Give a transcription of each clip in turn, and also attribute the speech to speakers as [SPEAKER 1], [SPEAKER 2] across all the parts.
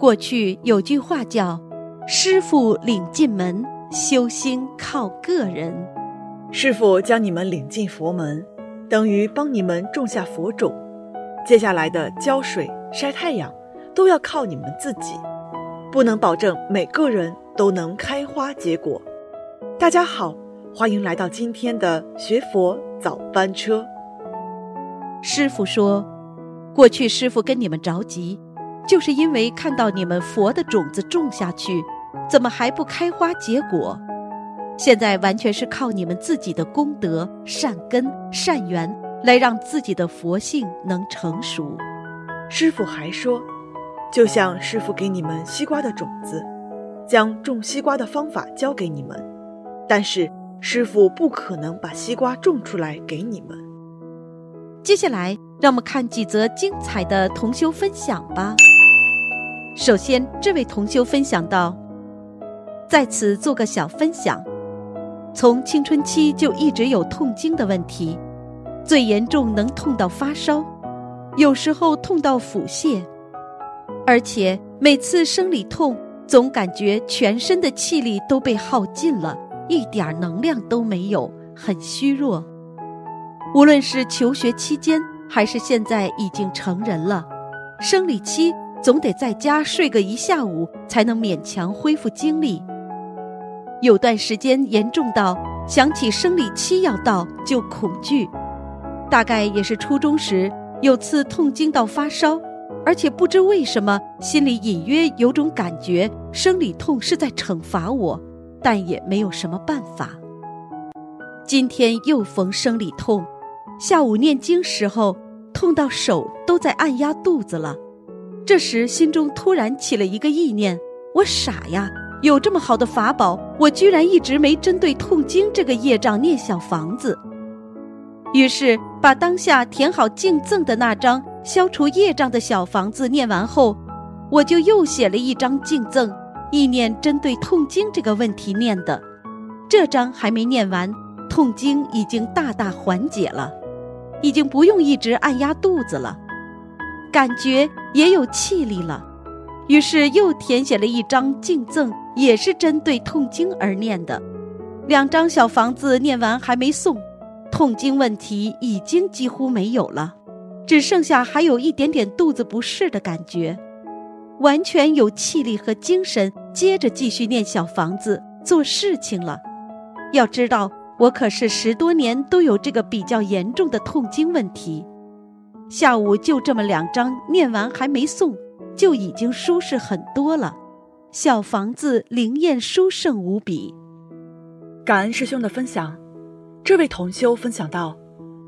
[SPEAKER 1] 过去有句话叫师父领进门，修心靠个人。
[SPEAKER 2] 师父将你们领进佛门，等于帮你们种下佛种，接下来的浇水、晒太阳都要靠你们自己，不能保证每个人都能开花结果。大家好，欢迎来到今天的学佛早班车。
[SPEAKER 1] 师父说，过去师父跟你们着急，就是因为看到你们佛的种子种下去，怎么还不开花结果？现在完全是靠你们自己的功德、善根、善缘，来让自己的佛性能成熟。
[SPEAKER 2] 师父还说，就像师父给你们西瓜的种子，将种西瓜的方法教给你们，但是师父不可能把西瓜种出来给你们。
[SPEAKER 1] 接下来让我们看几则精彩的同修分享吧。首先，这位同修分享到，在此做个小分享，从青春期就一直有痛经的问题，最严重能痛到发烧，有时候痛到腹泻，而且每次生理痛总感觉全身的气力都被耗尽了，一点能量都没有，很虚弱。无论是求学期间还是现在已经成人了，生理期总得在家睡个一下午才能勉强恢复精力。有段时间严重到想起生理期要到就恐惧，大概也是初中时有次痛经到发烧，而且不知为什么心里隐约有种感觉生理痛是在惩罚我，但也没有什么办法。今天又逢生理痛，下午念经时候痛到手都在按压肚子了，这时心中突然起了一个意念，我傻呀，有这么好的法宝，我居然一直没针对痛经这个业障念小房子。于是把当下填好敬赠的那张消除业障的小房子念完后，我就又写了一张敬赠，意念针对痛经这个问题念的。这张还没念完，痛经已经大大缓解了，已经不用一直按压肚子了，感觉也有气力了。于是又填写了一张敬赠，也是针对痛经而念的。2张小房子念完还没送，痛经问题已经几乎没有了，只剩下还有一点点肚子不适的感觉，完全有气力和精神接着继续念小房子做事情了。要知道我可是10多年都有这个比较严重的痛经问题，下午就这么2张念完还没送，就已经舒适很多了，小房子灵验殊胜无比。
[SPEAKER 2] 感恩师兄的分享。这位同修分享到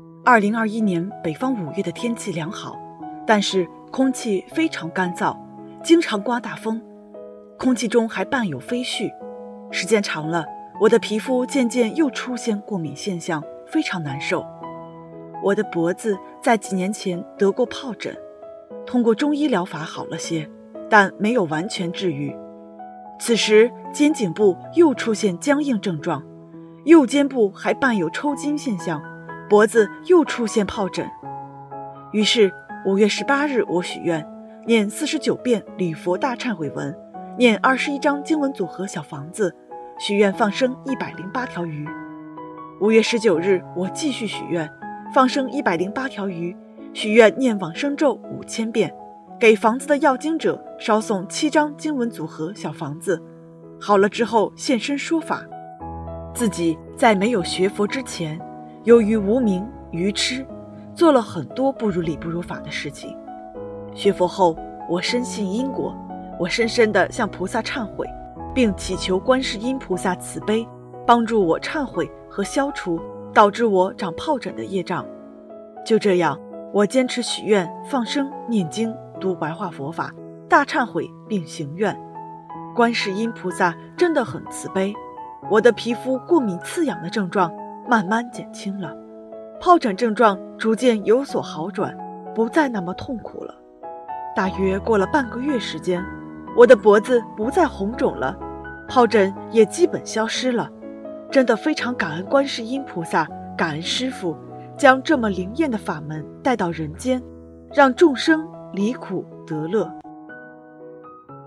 [SPEAKER 2] ，2021年北方5月的天气良好，但是空气非常干燥，经常刮大风，空气中还伴有飞絮，时间长了，我的皮肤渐渐又出现过敏现象，非常难受。我的脖子在几年前得过疱疹，通过中医疗法好了些，但没有完全治愈。此时肩颈部又出现僵硬症状，右肩部还伴有抽筋现象，脖子又出现疱疹。于是5月18日我许愿，念49遍礼佛大忏悔文，念21张经文组合小房子，许愿放生108条鱼。5月19日我继续许愿，放生108条鱼，许愿念往生咒5000遍，给房子的要经者烧送7张经文组合小房子。好了之后现身说法，自己在没有学佛之前，由于无明愚痴，做了很多不如理不如法的事情。学佛后，我深信因果，我深深地向菩萨忏悔，并祈求观世音菩萨慈悲，帮助我忏悔和消除导致我长疱疹的业障。就这样，我坚持许愿、放生、念经、读白话佛法、大忏悔并行愿。观世音菩萨真的很慈悲，我的皮肤过敏刺痒的症状慢慢减轻了，疱疹症状逐渐有所好转，不再那么痛苦了。大约过了半个月时间，我的脖子不再红肿了，疱疹也基本消失了。真的非常感恩观世音菩萨，感恩师父，将这么灵验的法门带到人间，让众生离苦得乐。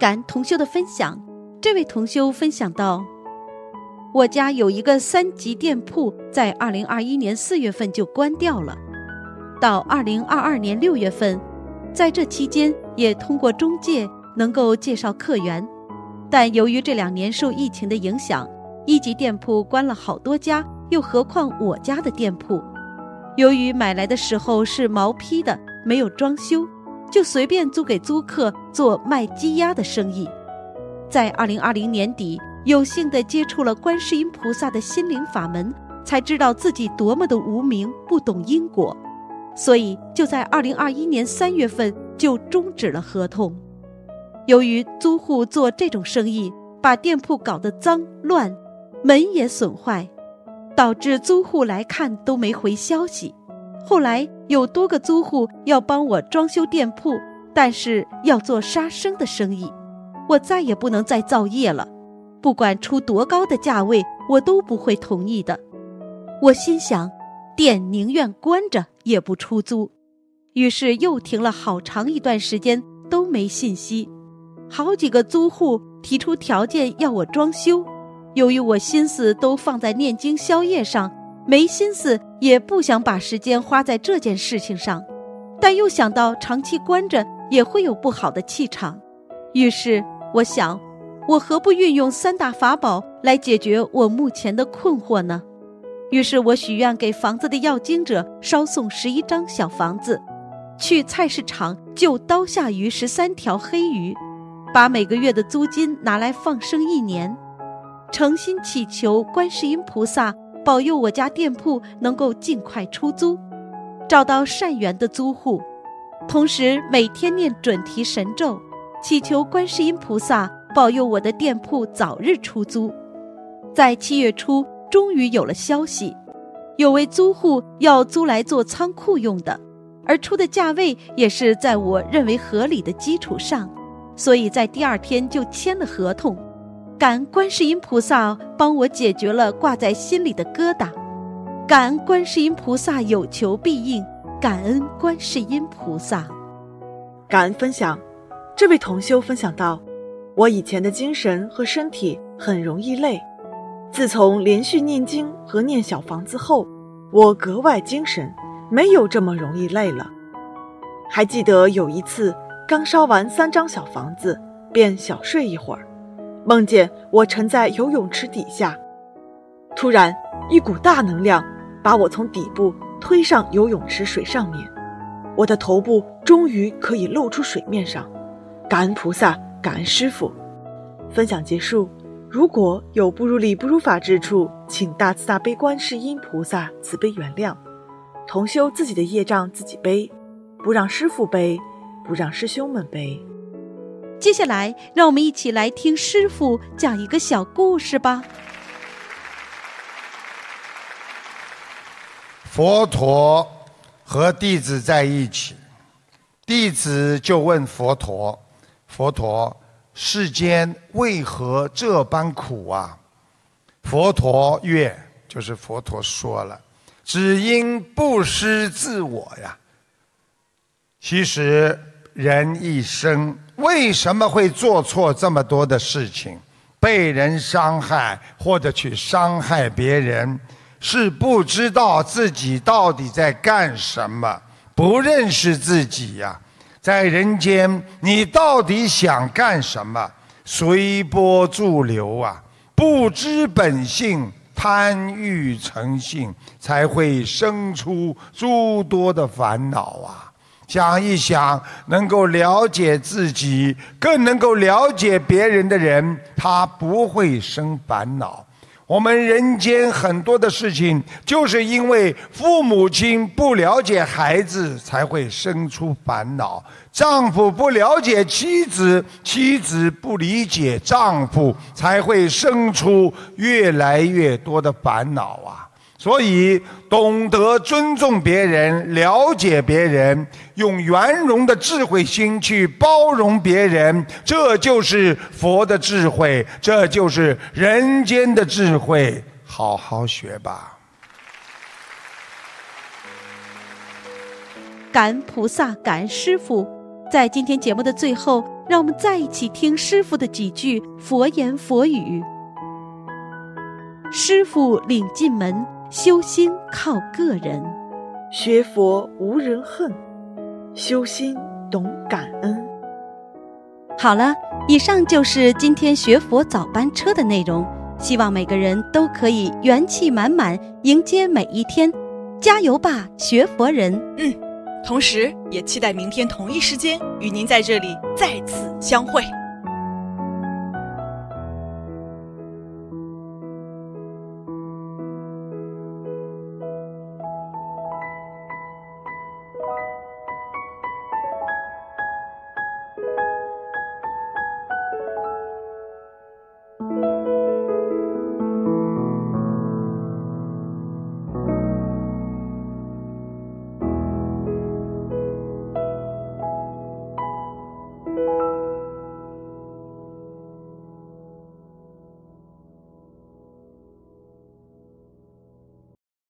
[SPEAKER 1] 感恩同修的分享。这位同修分享到，我家有一个3级店铺，在2021年4月份就关掉了，到2022年6月份，在这期间也通过中介能够介绍客源，但由于这2年受疫情的影响，1级店铺关了好多家，又何况我家的店铺，由于买来的时候是毛坯的，没有装修，就随便租给租客做卖鸡鸭的生意。在2020年底，有幸地接触了观世音菩萨的心灵法门，才知道自己多么的无明，不懂因果，所以就在2021年3月份就终止了合同。由于租户做这种生意，把店铺搞得脏乱，门也损坏，导致租户来看都没回消息。后来有多个租户要帮我装修店铺，但是要做杀生的生意，我再也不能再造业了，不管出多高的价位，我都不会同意的。我心想，店宁愿关着也不出租，于是又停了好长一段时间，都没信息。好几个租户提出条件要我装修，由于我心思都放在念经宵夜上，没心思也不想把时间花在这件事情上，但又想到长期关着也会有不好的气场，于是我想，我何不运用3大法宝来解决我目前的困惑呢？于是我许愿给房子的要经者烧送11张小房子，去菜市场救刀下鱼13条黑鱼，把每个月的租金拿来放生1年，诚心祈求观世音菩萨保佑我家店铺能够尽快出租，找到善缘的租户，同时每天念准提神咒，祈求观世音菩萨保佑我的店铺早日出租。在7月初终于有了消息，有位租户要租来做仓库用的，而出的价位也是在我认为合理的基础上，所以在第2天就签了合同。感恩观世音菩萨帮我解决了挂在心里的疙瘩，感恩观世音菩萨有求必应，感恩观世音菩萨。
[SPEAKER 2] 感恩分享。这位同修分享到，我以前的精神和身体很容易累，自从连续念经和念小房子后，我格外精神，没有这么容易累了。还记得有一次刚烧完3张小房子，便小睡一会儿，梦见我沉在游泳池底下，突然一股大能量把我从底部推上游泳池水上面，我的头部终于可以露出水面上。感恩菩萨，感恩师父。分享结束。如果有不如理不如法之处，请大慈大悲观世音菩萨慈悲原谅。同修自己的业障自己背，不让师父背，不让师兄们背。
[SPEAKER 1] 接下来让我们一起来听师父讲一个小故事吧。
[SPEAKER 3] 佛陀和弟子在一起，弟子就问佛陀，佛陀，世间为何这般苦啊？佛陀曰，就是佛陀说了，只因不失自我呀。其实人一生为什么会做错这么多的事情，被人伤害或者去伤害别人，是不知道自己到底在干什么，不认识自己呀。在人间你到底想干什么？随波逐流啊，不知本性，贪欲成性，才会生出诸多的烦恼啊。想一想，能够了解自己，更能够了解别人的人，他不会生烦恼。我们人间很多的事情，就是因为父母亲不了解孩子，才会生出烦恼；丈夫不了解妻子，妻子不理解丈夫，才会生出越来越多的烦恼啊。所以懂得尊重别人，了解别人，用圆融的智慧心去包容别人，这就是佛的智慧，这就是人间的智慧。好好学吧。
[SPEAKER 1] 感恩菩萨，感恩师父。在今天节目的最后， 让我们再一起听师父的几句佛言佛语。师父领进门，修心靠个人。
[SPEAKER 2] 学佛无人恨，修心懂感恩。
[SPEAKER 1] 好了，以上就是今天学佛早班车的内容，希望每个人都可以元气满满迎接每一天，加油吧，学佛人！
[SPEAKER 4] 同时也期待明天同一时间与您在这里再次相会。